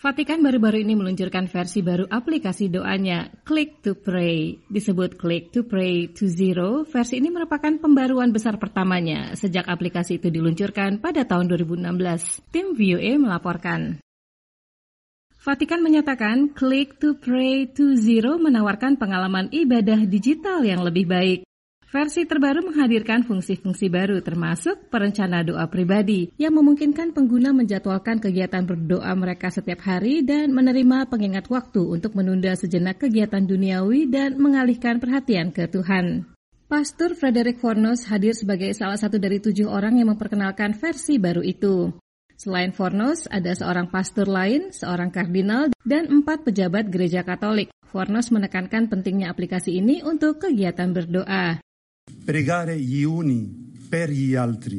Vatikan baru-baru ini meluncurkan versi baru aplikasi doanya, Click to Pray. Disebut Click to Pray 2.0, versi ini merupakan pembaruan besar pertamanya sejak aplikasi itu diluncurkan pada tahun 2016. Tim VOA melaporkan. Vatikan menyatakan Click to Pray 2.0 menawarkan pengalaman ibadah digital yang lebih baik. Versi terbaru menghadirkan fungsi-fungsi baru termasuk perencana doa pribadi yang memungkinkan pengguna menjadwalkan kegiatan berdoa mereka setiap hari dan menerima pengingat waktu untuk menunda sejenak kegiatan duniawi dan mengalihkan perhatian ke Tuhan. Pastor Frederick Fornos hadir sebagai salah satu dari 7 orang yang memperkenalkan versi baru itu. Selain Fornos, ada seorang pastor lain, seorang kardinal, dan 4 pejabat gereja Katolik. Fornos menekankan pentingnya aplikasi ini untuk kegiatan berdoa. Pregare gli uni per gli altri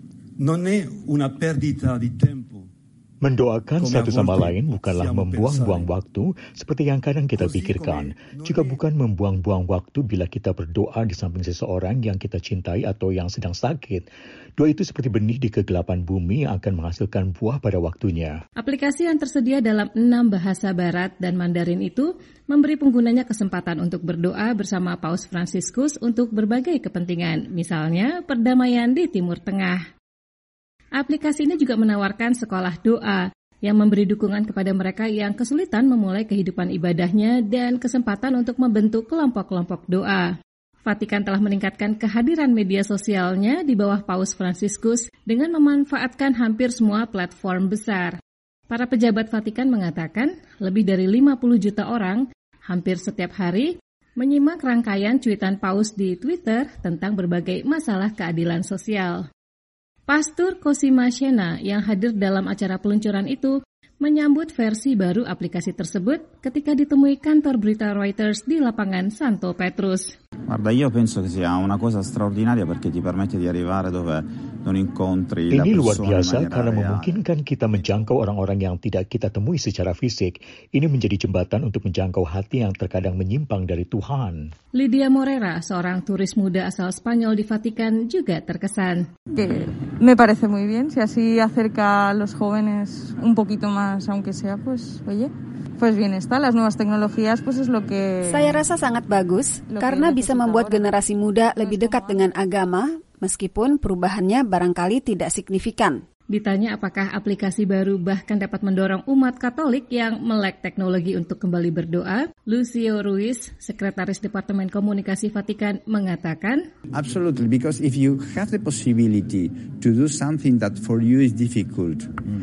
non è una perdita di tempo. Mendoakan satu sama lain bukanlah membuang-buang waktu seperti yang kadang kita pikirkan. Juga bukan membuang-buang waktu bila kita berdoa di samping seseorang yang kita cintai atau yang sedang sakit. Doa itu seperti benih di kegelapan bumi yang akan menghasilkan buah pada waktunya. Aplikasi yang tersedia dalam 6 bahasa barat dan Mandarin itu memberi penggunanya kesempatan untuk berdoa bersama Paus Fransiskus untuk berbagai kepentingan, misalnya perdamaian di Timur Tengah. Aplikasi ini juga menawarkan sekolah doa yang memberi dukungan kepada mereka yang kesulitan memulai kehidupan ibadahnya dan kesempatan untuk membentuk kelompok-kelompok doa. Vatikan telah meningkatkan kehadiran media sosialnya di bawah Paus Fransiskus dengan memanfaatkan hampir semua platform besar. Para pejabat Vatikan mengatakan lebih dari 50 juta orang hampir setiap hari menyimak rangkaian cuitan Paus di Twitter tentang berbagai masalah keadilan sosial. Pastor Cosima Shena yang hadir dalam acara peluncuran itu menyambut versi baru aplikasi tersebut ketika ditemui kantor berita Reuters di lapangan Santo Petrus. Guarda, io penso che sia una cosa straordinaria perché ti permette di arrivare dove non incontri la persona. Ini luar biasa karena memungkinkan kita menjangkau orang-orang yang tidak kita temui secara fisik. Ini menjadi jembatan untuk menjangkau hati yang terkadang menyimpang dari Tuhan. Lydia Morera, seorang turis muda asal Spanyol di Vatikan, juga terkesan. Me parece muy bien, si así acerca a los jóvenes un poquito más, aunque sea, pues, oye. Pues bien está, las nuevas tecnologías pues es lo que... Saya rasa sangat bagus karena bisa membuat generasi muda lebih dekat dengan agama meskipun perubahannya barangkali tidak signifikan. Ditanya apakah aplikasi baru bahkan dapat mendorong umat Katolik yang melek teknologi untuk kembali berdoa, Lucio Ruiz, Sekretaris Departemen Komunikasi Vatikan, mengatakan, Absolutely, because if you have the possibility to do something that for you is difficult,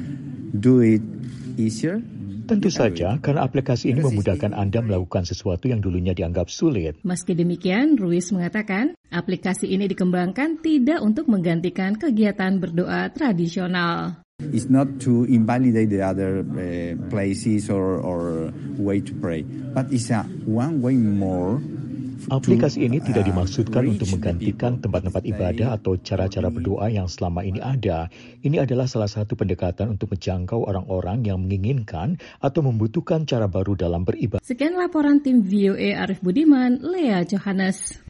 do it easier. Tentu saja, karena aplikasi ini memudahkan Anda melakukan sesuatu yang dulunya dianggap sulit. Meski demikian, Ruiz mengatakan, aplikasi ini dikembangkan tidak untuk menggantikan kegiatan berdoa tradisional. It's not to invalidate the other places or way to pray, but it's a one way more. Aplikasi ini tidak dimaksudkan untuk menggantikan tempat-tempat ibadah atau cara-cara berdoa yang selama ini ada. Ini adalah salah satu pendekatan untuk menjangkau orang-orang yang menginginkan atau membutuhkan cara baru dalam beribadah. Sekian laporan tim VOA Arif Budiman, Lea Johannes.